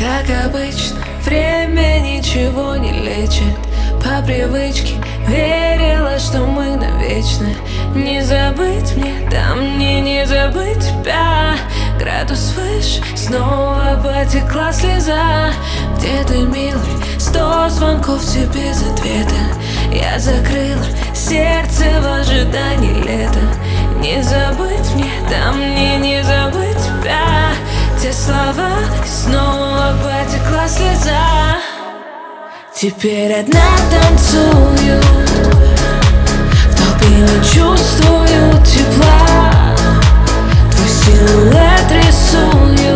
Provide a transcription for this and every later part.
Как обычно, время ничего не лечит. По привычке верила, что мы навечно. Не забыть мне, да мне не забыть тебя. Градус выше, снова потекла слеза. Где ты, милый? 100 звонков тебе без ответа. Я закрыла сердце в ожидании лета. Не забыть мне, да мне не забыть тебя. Те слова, и снова потекла слеза. Теперь одна танцую, в толпе не чувствую тепла. Твой силуэт рисую,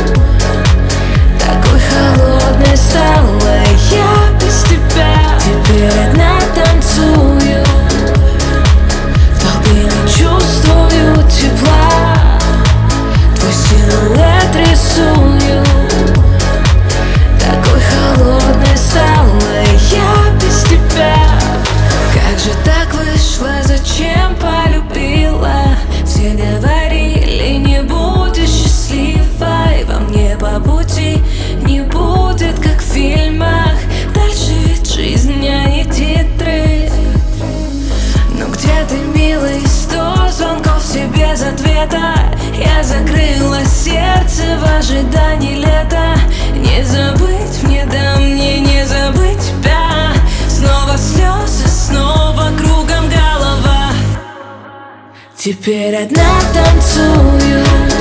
такой холодной стала я без тебя. Теперь одна танцую, в толпе не чувствую тепла. Твой силуэт рисую, такой холодной стала я без тебя. Как же так вышло, зачем полюбила? Все говорили, не будешь счастливой. Во мне по пути не будет, как в фильмах. Дальше ведь жизнь, а не титры. Но где ты, милый? 100 звонков все без ответа. Я закрыла сердце в ожидании лета. Не забыть мне, да мне не забыть тебя. Снова слезы, снова кругом голова. Теперь одна танцую,